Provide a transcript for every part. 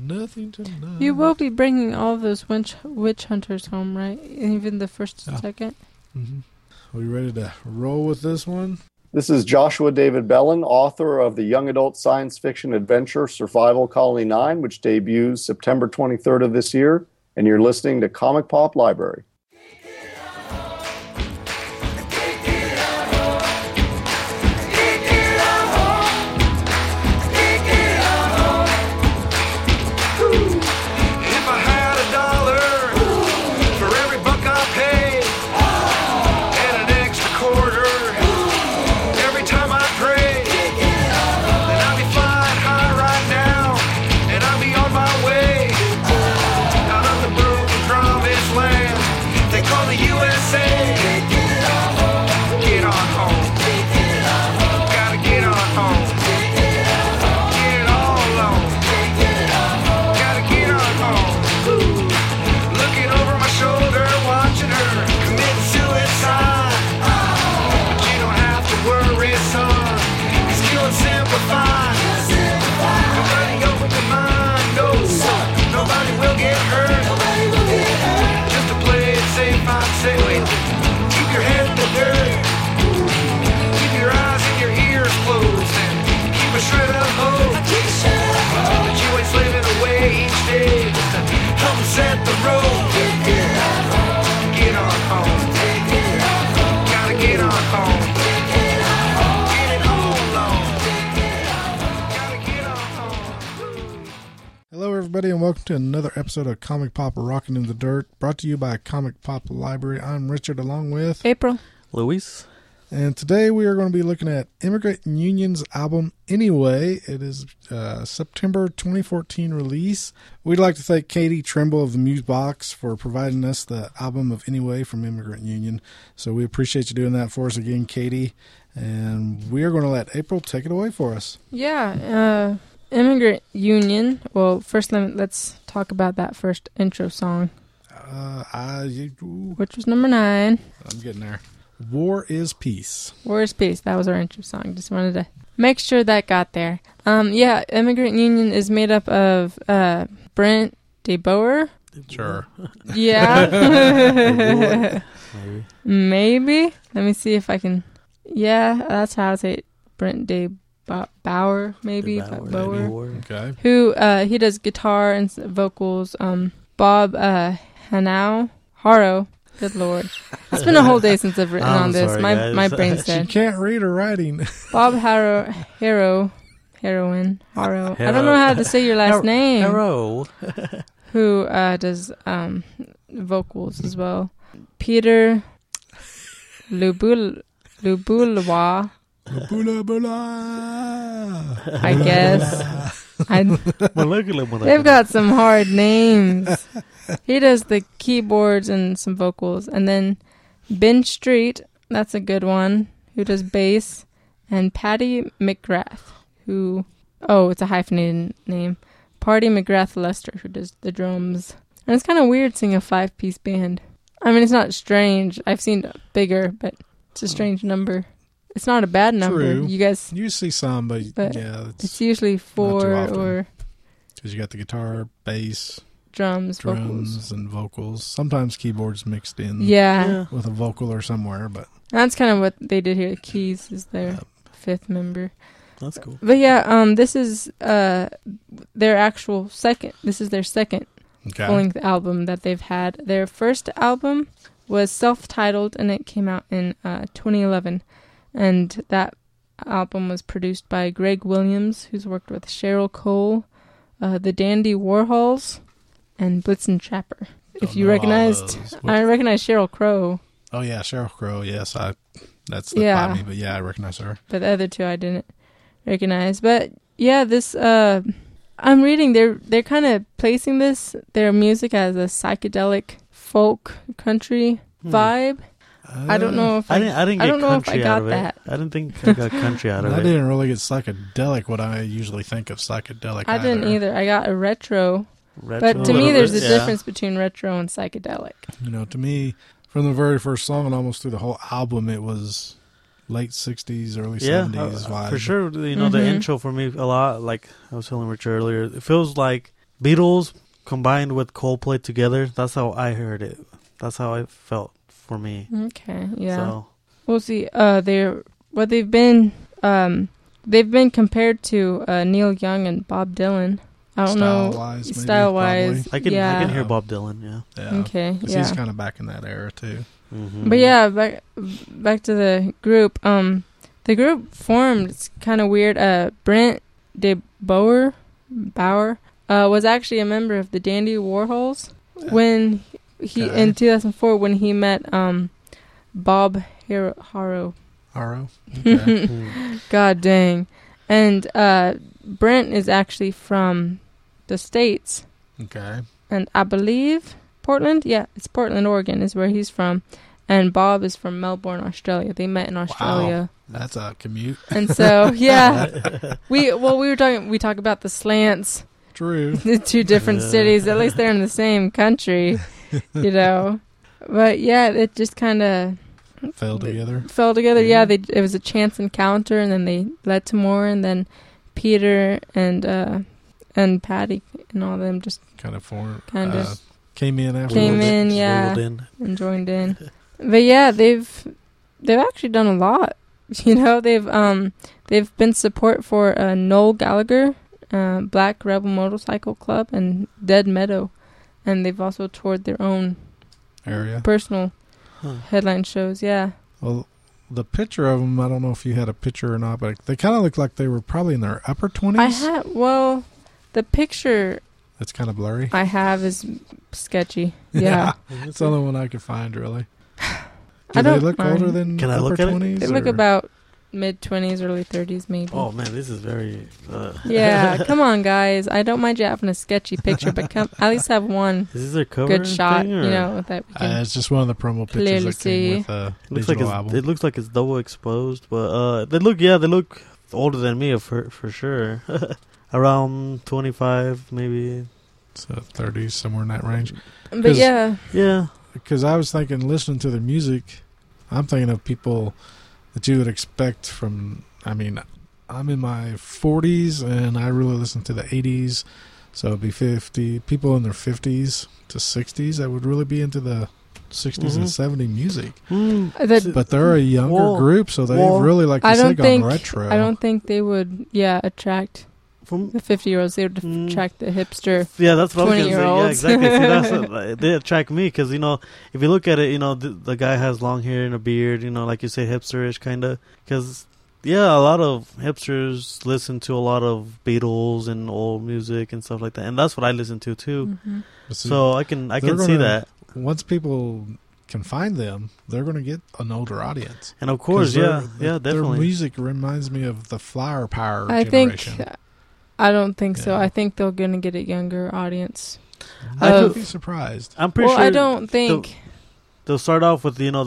nothing tonight. You will be bringing all those witch hunters home, right? Even the first and second? Mm-hmm. Are we ready to roll with this one? This is Joshua David Bellin, author of the young adult science fiction adventure Survival Colony 9, which debuts September 23rd of this year, and you're listening to Comic Pop Library. Set the road. Get on home. Gotta get on home. Get it all on. Gotta get on home. Hello, everybody, and welcome to another episode of Comic Pop Rockin' in the Dirt, brought to you by Comic Pop Library. I'm Richard, along with April, Luis. And today we are going to be looking at Immigrant Union's album Anyway. It is September 2014 release. We'd like to thank Katie Trimble of the Muse Box for providing us the album of Anyway from Immigrant Union. So we appreciate you doing that for us again, Katie. And we are going to let April take it away for us. Yeah, Immigrant Union. Well, first let's talk about that first intro song. Which was number 9. I'm getting there. War is Peace. War is Peace. That was our intro song. Just wanted to make sure that got there. Yeah, Immigrant Union is made up of Brent DeBoer. Sure. Yeah. Maybe. Let me see if I can. Yeah, that's how I say it. Brent DeBoer, maybe. Bower. Okay. Who, he does guitar and vocals. Bob Haro. Good Lord. It's been a whole day since I've written on this. Sorry, my brain's dead. She can't read her writing. Bob Heroin. I don't know how to say your last name. Haro. Who does vocals as well. Peter Lubulawa. I guess. They've got some hard names. He does the keyboards and some vocals. And then Ben Street, that's a good one, who does bass. And Patty McGrath, who, it's a hyphenated name. Patty McGrath Lester, who does the drums. And it's kind of weird seeing a 5-piece band. I mean, it's not strange. I've seen bigger, but it's a strange number. It's not a bad number. True. You guys... You see some, but yeah. It's usually 4 or... Because you got the guitar, bass... Drums, vocals. And vocals. Sometimes keyboards mixed in. Yeah. With a vocal or somewhere, but... That's kind of what they did here. Keys is their 5th member. That's cool. But yeah, this is their actual second. This is their second full-length album that they've had. Their first album was self-titled, and it came out in 2011. And that album was produced by Greg Williams, who's worked with Cheryl Cole, the Dandy Warhols, and Blitzen Trapper. If you recognized, I recognize Sheryl Crow. Oh yeah, Sheryl Crow. Yes, that's by me. But yeah, I recognize her. But the other two I didn't recognize. But yeah, this I'm reading. They're kind of placing their music as a psychedelic folk country vibe. I don't know if I didn't get country got out of that. I didn't think I got country out of it. I didn't really get psychedelic. What I usually think of psychedelic. I didn't either. I got a retro. But to me, there's a difference between retro and psychedelic. You know, to me, from the very first song and almost through the whole album, it was late 60s, early 70s vibe. For sure. You know, the intro for me, a lot, like I was telling Richard earlier, it feels like Beatles combined with Coldplay together. That's how I heard it. That's how it felt for me. Okay, yeah. So, We'll see. They've been compared to Neil Young and Bob Dylan. I don't know style-wise. I can hear Bob Dylan. Yeah. Okay. Because yeah. he's kind of back in that era too. Mm-hmm. But yeah, back to the group. The group formed. It's kind of weird. Brent de Boer was actually a member of the Dandy Warhols when he in 2004 when he met Bob Harrow. Harrow. Okay. God dang. And Brent is actually from the States. Okay. And I believe Portland. Yeah, it's Portland, Oregon is where he's from. And Bob is from Melbourne, Australia. They met in Australia. Wow. That's a commute. And so, yeah. we talk about the slants. True. The two different cities. At least they're in the same country, you know. But yeah, it just kind of fell together. Yeah, it was a chance encounter, and then they led to more, and then Peter and Patty and all of them just kind of came in after. And joined in. But yeah, they've actually done a lot. You know, they've been support for Noel Gallagher, Black Rebel Motorcycle Club, and Dead Meadow, and they've also toured their own area personal headline shows. Yeah. Well, the picture of them, I don't know if you had a picture or not, but they kind of look like they were probably in their upper 20s. The picture it's kind of blurry. I have is sketchy. Yeah. It's the only one I could find, really. Do they look older than Can I look at 20s? it? They look about mid-20s, early 30s, maybe. Oh, man, this is very... Yeah, come on, guys. I don't mind you having a sketchy picture, but at least have one is this their cover good shot, thing, you know, that we can it's just one of the promo pictures that came with the digital album. It looks like it's double exposed, but they look older than me for sure. Around 25, maybe. So 30s, somewhere in that range. But yeah. Yeah. Because I was thinking, listening to their music, I'm thinking of people that you would expect from, I'm in my 40s, and I really listen to the 80s, so it'd be 50, people in their 50s to 60s that would really be into the 60s and 70s music. But they're a younger group, so they've really, like you said, gone retro. I don't think they would, attract... From the 50-year-olds, they would attract the hipster. Yeah, that's what I was going to say. Yeah, exactly. See, that's what, they attract me because, if you look at it, the guy has long hair and a beard, like you say, hipsterish kind of. Because, a lot of hipsters listen to a lot of Beatles and old music and stuff like that. And that's what I listen to, too. Mm-hmm. So I can see that. Once people can find them, they're going to get an older audience. And of course, definitely. Their music reminds me of the Flower Power generation. I don't think so. I think they're going to get a younger audience. I would be surprised. I'm pretty sure. I don't think... They'll start off with, the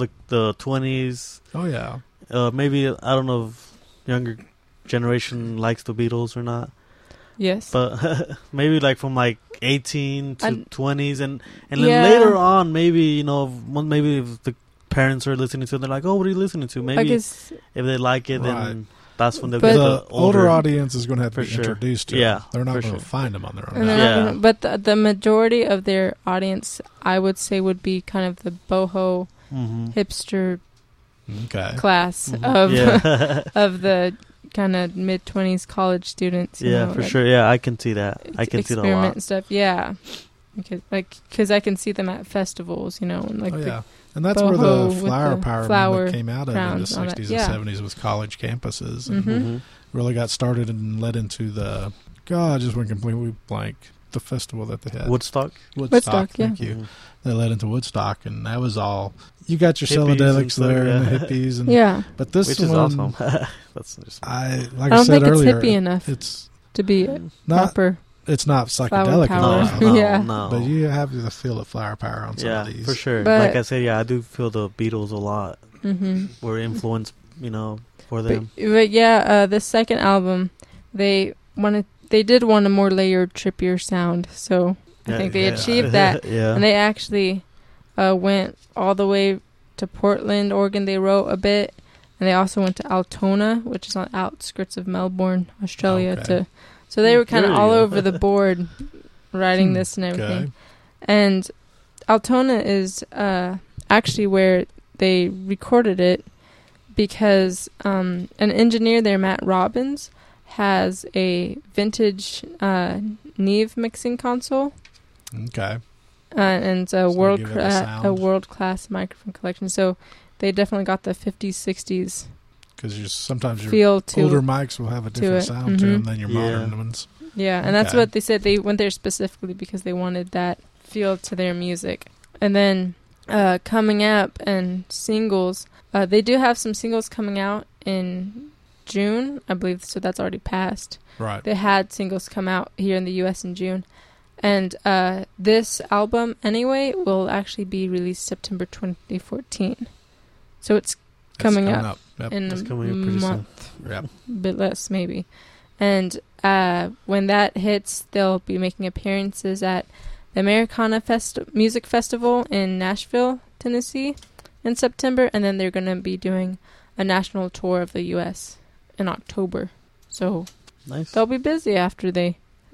20s. Oh, yeah. Maybe, I don't know if younger generation likes the Beatles or not. Yes. But maybe from 18 to 20s. And then later on, maybe, maybe if the parents are listening to it, they're like, oh, what are you listening to? Maybe if they like it, then... That's when the older audience is going to have to be introduced to them. They're not going to find them on their own. But the majority of their audience, I would say, would be kind of the boho hipster class of of the kind of mid-20s college students. For sure. Yeah, I can see that. I can see that a lot. Experiment stuff. Yeah, because I can see them at festivals. And and that's where the flower power came out of in the 60s and 70s with college campuses. And really got started and led into the... God, I just went completely blank. The festival that they had. Woodstock, thank you. They led into Woodstock, and that was all... You got your psychedelics there and the hippies. And, but this which is awesome. That's just, I don't think earlier, it's hippie enough to be proper... It's not psychedelic no. But you have the feel of flower power on some of these. For sure. But like I said, I do feel the Beatles a lot. Were influenced, for them. But the second album, they did want a more layered, trippier sound. So I think they achieved that. And they actually went all the way to Portland, Oregon. They wrote a bit. And they also went to Altona, which is on the outskirts of Melbourne, Australia, So they were kind of all over the board writing this and everything. Okay. And Altona is actually where they recorded it because an engineer there, Matt Robbins, has a vintage Neve mixing console. Okay. And it's a So they give it a sound. world-class microphone collection. So they definitely got the 50s, 60s Because sometimes your feel to older mics will have a different it. sound to Mhm. them than your Yeah. modern ones. Yeah, and that's Okay. what they said. They went there specifically because they wanted that feel to their music. And then coming up and singles, they do have some singles coming out in June, I believe, so that's already passed. Right. They had singles come out here in the U.S. in June. And this album, anyway, will actually be released September 2014. So it's coming up. Yep. in It's a coming up pretty soon. month. Yep. Bit less maybe. And when that hits, they'll be making appearances at the Americana Music Festival in Nashville, Tennessee in September, and then they're going to be doing a national tour of the U.S. in October. So Nice. they'll be busy after they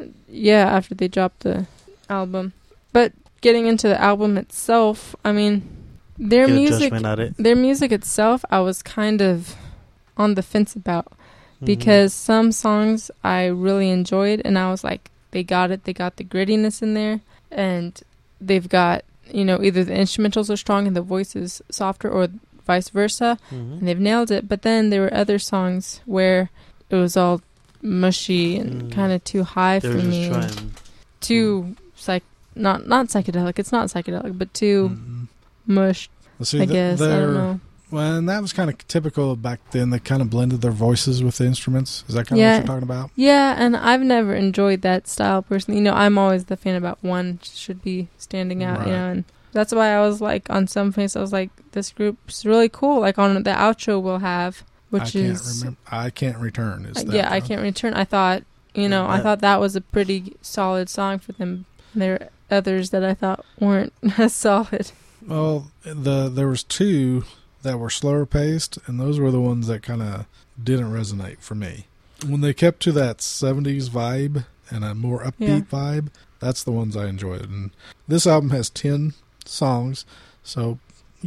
drop the album. But getting into the album itself, I mean, their Get a music judgment at it. their music itself, I was kind of on the fence about Mhm. because some songs I really enjoyed, and I was like, they got it. They got the grittiness in there, and they've got, either the instrumentals are strong and the voice is softer, or vice versa, Mhm. and they've nailed it. But then there were other songs where it was all mushy and kind of too high They for were just me, trying. too not psychedelic. It's not psychedelic, but too Mhm. mush. Well, see, I guess I don't know. Well, and that was kind of typical of back then. They kind of blended their voices with the instruments. Is that kind of Yeah. what you're talking about? Yeah, and I've never enjoyed that style personally. I'm always the fan about one should be standing out, Right. and that's why I was like, on some face, I was like, this group's really cool. Like on the outro we'll have, which I can't return. Is that yeah, I the- can't return. I thought, Yeah, I that- thought that was a pretty solid song for them. There are others that I thought weren't as solid. Well, there was two that were slower paced, and those were the ones that kind of didn't resonate for me. When they kept to that 70s vibe and a more upbeat vibe, that's the ones I enjoyed. And this album has 10 songs, so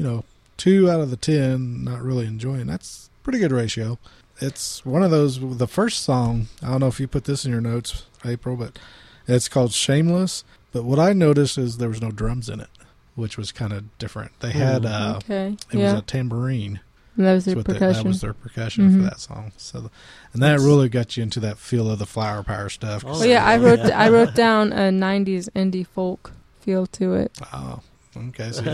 2 out of the 10 not really enjoying. That's a pretty good ratio. It's one of those. The first song, I don't know if you put this in your notes, April, but it's called Shameless. But what I noticed is there was no drums in it, which was kind of different. They had Okay, it was yeah, a tambourine. and that was their That's what percussion. that was their percussion for Mhm. that song. So, and that really got you into that feel of the Flower Power stuff. Oh, Well, yeah, I wrote yeah. I wrote down a '90s indie folk feel to it. Oh, okay. So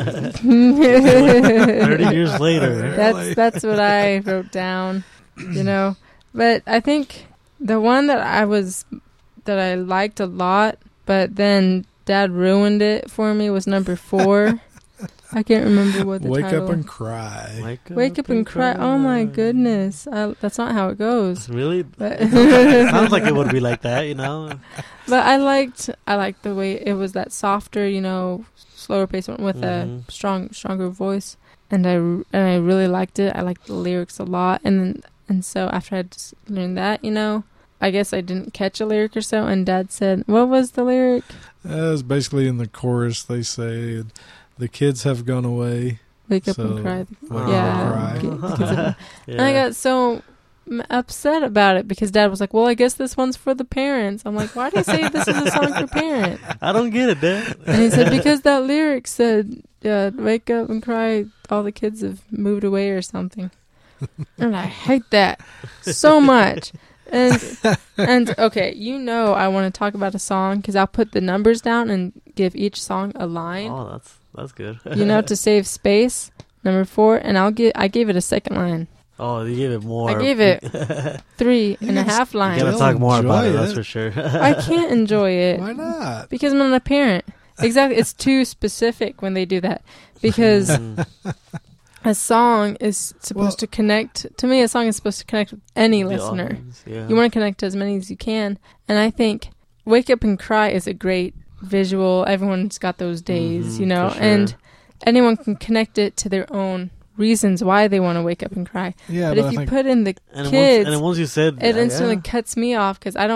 30 years later. That's what I wrote down, But I think the one that I liked a lot, but then Dad ruined it for me, was number 4. I can't remember what the Wake title. Up and Cry. Wake up and cry. Oh my goodness, that's not how it goes. Really? But, Sounds like it would be like that, but I liked the way it was, that softer, slower pace one with a stronger voice, and I really liked it. I liked the lyrics a lot, and so after I just learned that, I guess I didn't catch a lyric or so, and Dad said, "What was the lyric?" It was basically in the chorus. They say, "The kids have gone away." Wake up So, and cry. wake up Yeah. and cry. Okay. And I got so upset about it because Dad was like, "Well, I guess this one's for the parents." I'm like, "Why do you say this is a song for parents?" I don't get it, Dad. And he said, "Because that lyric said, wake up and cry, all the kids have moved away or something." And I hate that so much. And okay, I want to talk about a song because I'll put the numbers down and give each song a line. Oh, that's good. To save space. Number 4, and I gave it a second line. Oh, you gave it more. I gave it 3.5 You gotta lines. talk more about it, enjoy that's it. for sure. I can't enjoy it Why not? because I'm not a parent. Exactly, it's too specific when they do that because a song is supposed to connect. To me, a song is supposed to connect with any listener. Audience, yeah. You want to connect to as many as you can, and I think "Wake Up and Cry" is a great visual. Everyone's got those days, for sure. and anyone can connect it to their own reasons why they want to wake up and cry. Yeah, but if I you think put in the and kids, once you said it instantly yeah. cuts me off because I don't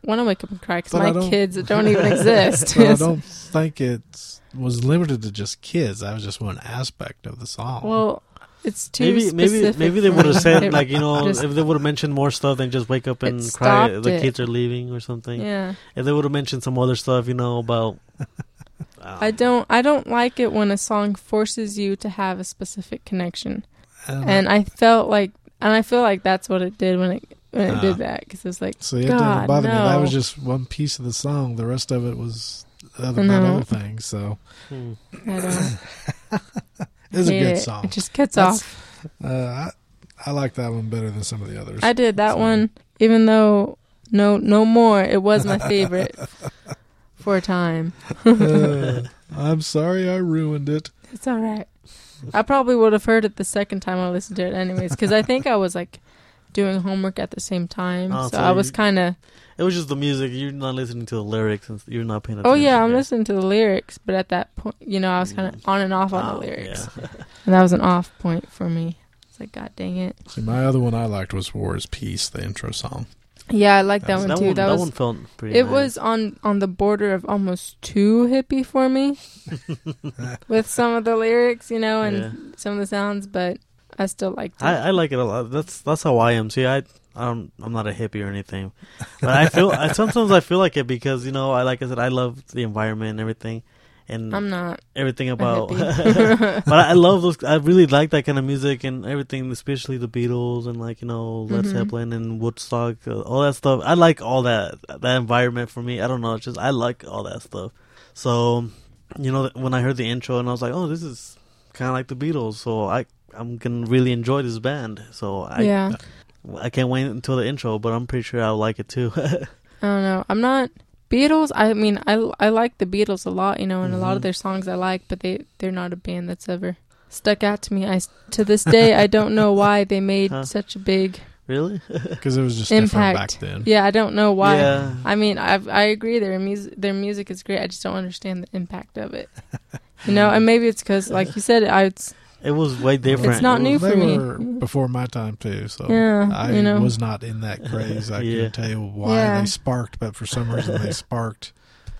want to wake up and cry because But I my don't- kids don't even exist. But I don't think it was limited to just kids. That was just one aspect of the song. Well, it's too maybe specific they for would have me. said It like just- if they would have mentioned more stuff than just wake up and It cry. stopped The it. kids are leaving or something. Yeah. If they would have mentioned some other stuff, about. I don't like it when a song forces you to have a specific connection. And I feel like that's what it did when it did that, because it was like, See, it God, didn't bother me. That no. was just one piece of the song. The rest of it was about No. other things. So Hmm. I don't it's a hate good it. song. It just cuts That's- off. I like that one better than some of the others. I did that So- one, even though no more. It was my favorite for a time. I'm sorry I ruined it. It's all right. I probably would have heard it the second time I listened to it, anyways, because I think I was like doing homework at the same time, Oh, so so I was you- kind of. It was just the music. You're not listening to the lyrics, and you're not paying attention. Oh yeah, I'm yeah. listening to the lyrics, but at that point, I was kind of on and off on the Oh, lyrics, yeah. and that was an off point for me. It's like, God dang it. See, my other one I liked was War is Peace, the intro song. Yeah, I like that one too. That was one felt pretty. it nice. was on the border of almost too hippie for me with some of the lyrics, and Yeah. some of the sounds, but I still liked it. I like it a lot. That's how I am. See, I'm not a hippie or anything, but sometimes I feel like it because like I said, I love the environment and everything, and I'm not. everything a about. hippie. But I love those. I really like that kind of music and everything, especially the Beatles and Led Mhm. Zeppelin and Woodstock, all that stuff. I like all that environment for me. I don't know. It's just I like all that stuff. So, when I heard the intro and I was like, oh, this is kind of like the Beatles. So I'm gonna really enjoy this band. So Yeah. I can't wait until the intro, but I'm pretty sure I'll like it too. I don't know. I'm not Beatles. I mean, I like the Beatles a lot, and a lot of Mhm. their songs I like, but they're not a band that's ever stuck out to me. To this day, I don't know why they made Huh. such a big Really? Because it was just different back impact. then. Yeah, I don't know why. Yeah. I mean, I agree their music is great. I just don't understand the impact of it. And maybe it's because, like you said, It was way different. It's not new They for me. were before my time too, so Yeah, I was not in that craze. I Yeah. couldn't tell you why Yeah. they sparked, but for some reason they sparked,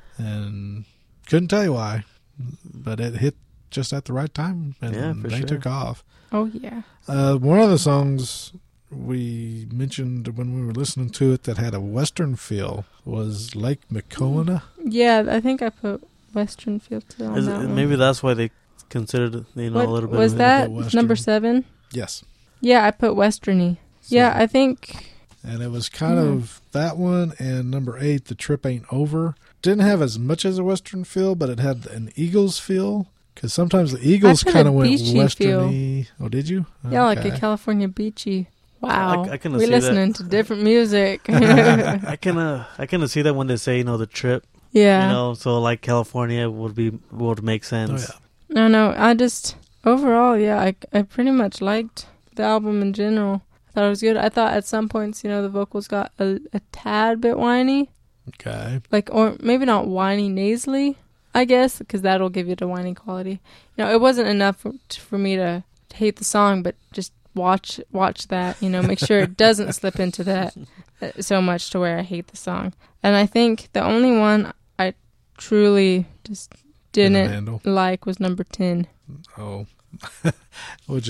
and couldn't tell you why. But it hit just at the right time, and Yeah, for they sure. took off. oh yeah. One of the songs we mentioned when we were listening to it that had a Western feel was Lake Makona. Yeah, I think I put Western Field too on that one. Maybe that's why they considered a little bit. Was of that Western. number 7? Yes. Yeah, I put Westerny. Yeah, I think. And it was kind of that one and number 8, The Trip Ain't Over. Didn't have as much as a Western feel, but it had an Eagles feel. Because sometimes the Eagles put a kind of went beachy Westerny. Oh, did you? Yeah, like a Okay. California beachy. Wow, I kinda we're see that. listening to different music. I kind of see that when they say the trip. Yeah. So like California would make sense. Oh, yeah. No. I just overall, yeah, I pretty much liked the album in general. I thought it was good. I thought at some points, the vocals got a tad bit whiny, Okay. or maybe not whiny nasally, I guess, because that'll give you the whiny quality. It wasn't enough for me to hate the song, but just watch that. Make sure it doesn't slip into that so much to where I hate the song. And I think the only one I truly just didn't handle. like was number 10. Oh. which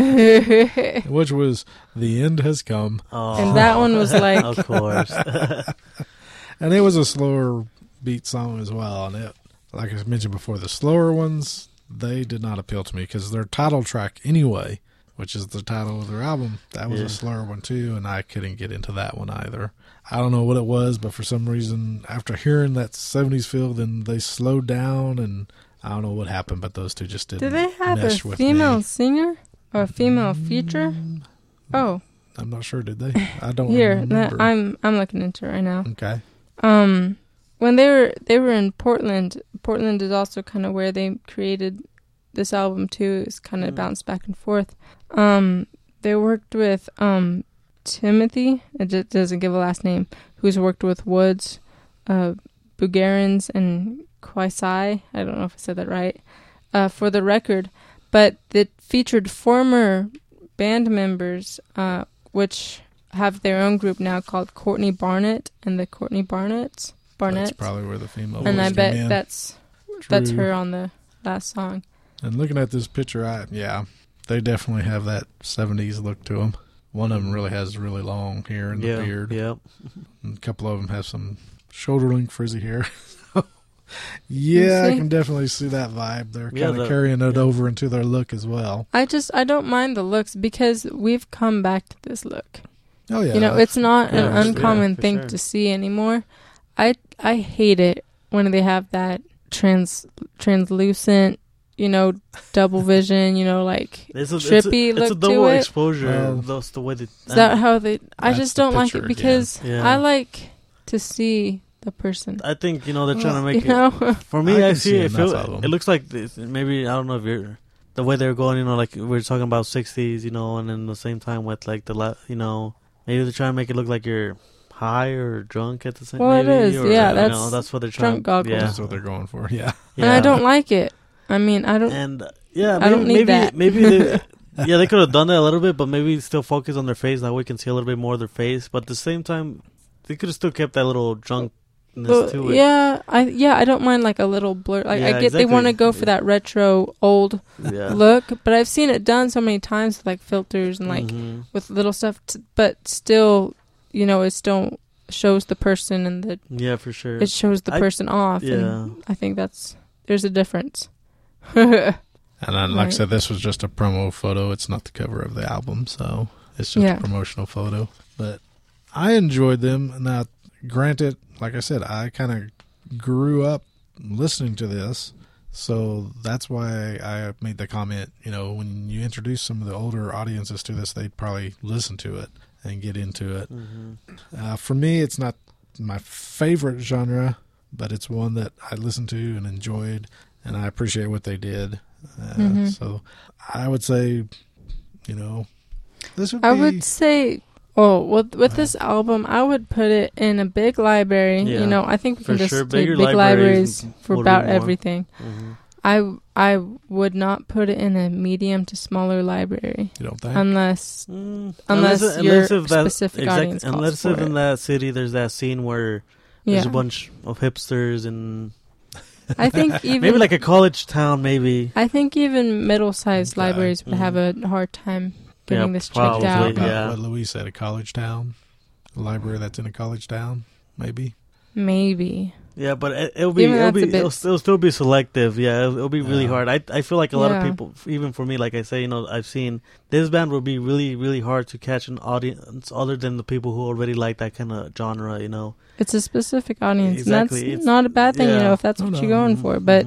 was The End Has Come. Oh, And that one was like, of course. And it was a slower beat song as well. And it, like I mentioned before, the slower ones, they did not appeal to me because their title track anyway, which is the title of their album, that was Yeah. a slower one too, and I couldn't get into that one either. I don't know what it was, but for some reason, after hearing that 70s feel, then they slowed down, and I don't know what happened, but those two just didn't did they have a mesh with female me. singer or a female feature? Oh, I'm not sure, did they? I don't here, remember. I'm looking into it right now. Okay. When they were in Portland is also kind of where they created this album too. It's kind of bounced back and forth. They worked with Timothy. It just doesn't give a last name. Who's worked with Woods, Bugarins, and Kwaisai. I don't know if I said that right. For the record, but it featured former band members, which have their own group now called Courtney Barnett and the Courtney Barnetts. That's probably where the female and voice I bet came in. that's True. her on the last song. And looking at this picture, they definitely have that 70s look to them. One of them really has really long hair and the beard. Yep. And a couple of them have some shoulder-length frizzy hair. Yeah, I can definitely see that vibe. They're kind of carrying it over into their look as well. I don't mind the looks because we've come back to this look. Oh yeah, you know, it's not an uncommon thing to see anymore. I hate it when they have that translucent, you know, double vision, you know, like trippy look to it. It's a double exposure. That's the way they. Is that how they? I just don't like it because I like to see the person. I think, you know, they're trying to make you know? For me, I see it. It looks like this. Maybe, I don't know if you're the way they're going. You know, like we're talking about 60s. You know, and then the same time with like you know, maybe they're trying to make it look like you're high or drunk at the same. Well, maybe, it is. Yeah, you know, that's what they're trying. Drunk goggles. Yeah, that's what they're going for. Yeah, and I don't like it. I mean, I don't. And yeah, I don't need that. Maybe they, they could have done that a little bit, but maybe still focus on their face. That way we can see a little bit more of their face. But at the same time, they could have still kept that little drunkness to it. Yeah, I don't mind like a little blur. Like I get they want to go for that retro old look, but I've seen it done so many times with like filters and like with little stuff. But still, you know, it still shows the person and the for sure. It shows the person off. Yeah, and I think there's a difference. And then, like I said, this was just a promo photo. It's not the cover of the album, so it's just a promotional photo. But I enjoyed them. Now, granted, like I said, I kind of grew up listening to this, so that's why I made the comment, you know, when you introduce some of the older audiences to this, they'd probably listen to it and get into it. For me, it's not my favorite genre, but it's one that I listened to and enjoyed, and I appreciate what they did. So I would say, you know, this would be... I would say, with this album, I would put it in a big library. You know, I think we can just take big libraries for about everything. I would not put it in a medium to smaller library. You don't think? Unless your specific audience calls unless for it. In that city, there's that scene where there's a bunch of hipsters and... I think even maybe like a college town, maybe. I think even middle-sized libraries would have a hard time getting this checked out. What Louise said, a college town, a library that's in a college town, maybe. Maybe. Yeah, but it'll still be selective. Yeah, it'll be really hard. I feel like a lot of people, even for me, like I say, you know, I've seen this band will be really, really hard to catch an audience other than the people who already like that kind of genre, you know. It's a specific audience. Exactly. And that's not a bad thing, you know, if that's what you're going for. But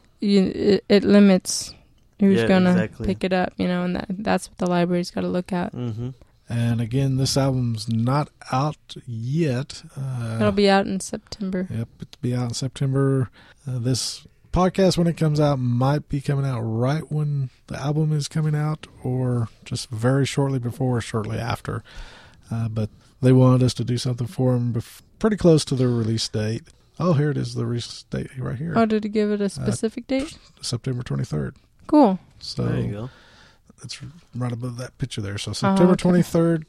it limits who's going to pick it up, you know, and that's what the library's got to look at. And again, this album's not out yet. It'll be out in September. Yep, it'll be out in September. This podcast, when it comes out, might be coming out right when the album is coming out, or just very shortly before or shortly after. But they wanted us to do something for them pretty close to their release date. Oh, here it is, the release date right here. Oh, did it give it a specific date? September 23rd. Cool. So there you go. It's right above that picture there. So September 23rd,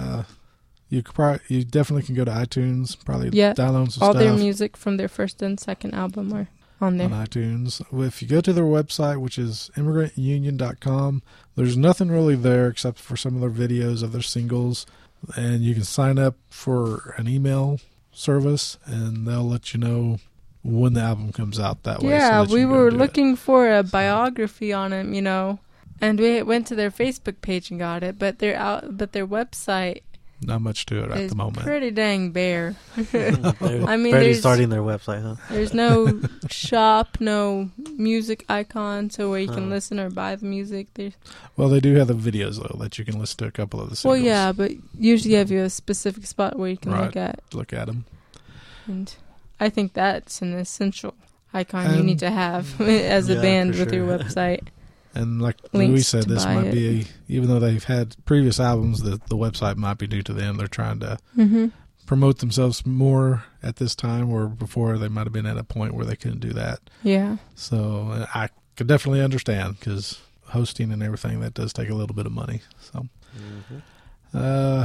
you definitely can go to iTunes, probably download some all stuff. Their music from their first and second album are on there. On iTunes. If you go to their website, which is immigrantunion.com, there's nothing really there except for some of their videos of their singles. And you can sign up for an email service, and they'll let you know when the album comes out that way. Yeah, we were looking for a biography on him, you know. And we went to their Facebook page and got it, but their website not much to it at the moment. Pretty dang bare. I mean, barely starting their website, huh? There's no shop, no music icon, so where you can listen or buy the music. Well, they do have the videos though that you can listen to a couple of the singles. Well, yeah, but usually you have a specific spot where you can look at them. And I think that's an essential icon you need to have as a band with your website. And like Louis said, this might be, even though they've had previous albums, the website might be new to them. They're trying to promote themselves more at this time, where before they might have been at a point where they couldn't do that. Yeah. So I could definitely understand, because hosting and everything, that does take a little bit of money. So,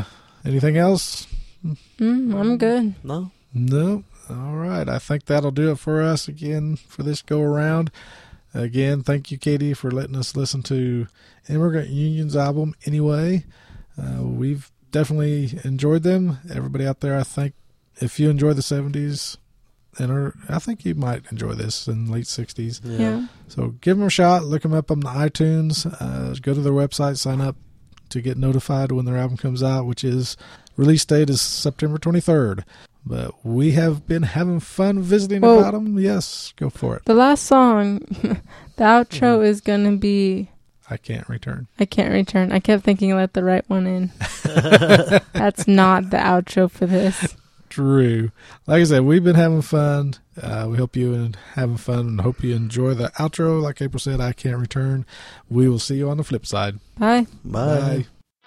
Anything else? I'm good. No. No. All right. I think that'll do it for us again for this go around. Again, thank you, Katie, for letting us listen to Immigrant Union's album Anyway. We've definitely enjoyed them. Everybody out there, I think if you enjoy the 70s, I think you might enjoy this in the late 60s. Yeah. So give them a shot. Look them up on the iTunes. Go to their website. Sign up to get notified when their album comes out, which is release date is September 23rd. But we have been having fun visiting about them. Yes, go for it. The last song, the outro is going to be I Can't Return. I Can't Return. I kept thinking let the right one in. That's not the outro for this. True. Like I said, we've been having fun. We hope you are having fun and hope you enjoy the outro. Like April said, I Can't Return. We will see you on the flip side. Bye. Bye.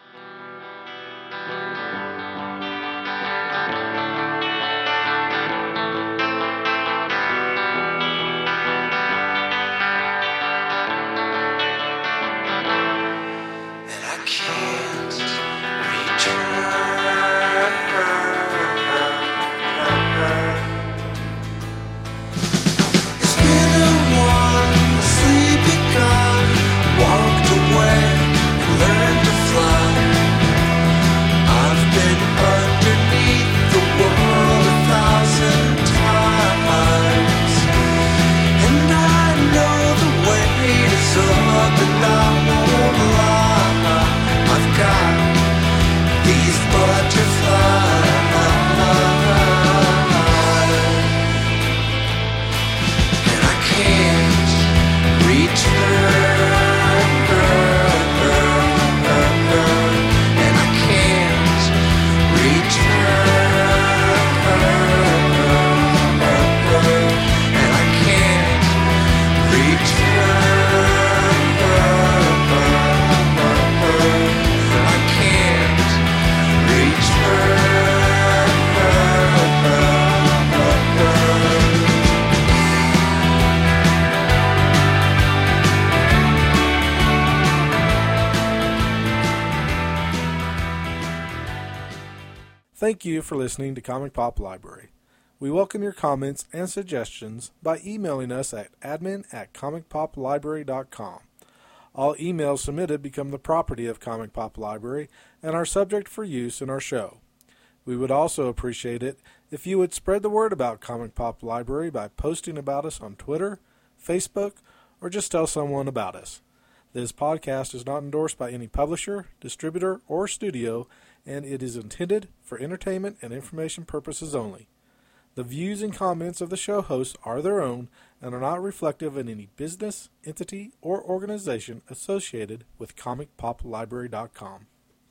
Thank you for listening to Comic Pop Library. We welcome your comments and suggestions by emailing us at admin@comicpoplibrary.com. All emails submitted become the property of Comic Pop Library and are subject for use in our show. We would also appreciate it if you would spread the word about Comic Pop Library by posting about us on Twitter, Facebook, or just tell someone about us. This podcast is not endorsed by any publisher, distributor, or studio, and it is intended for entertainment and information purposes only. The views and comments of the show hosts are their own and are not reflective of any business, entity, or organization associated with ComicPopLibrary.com.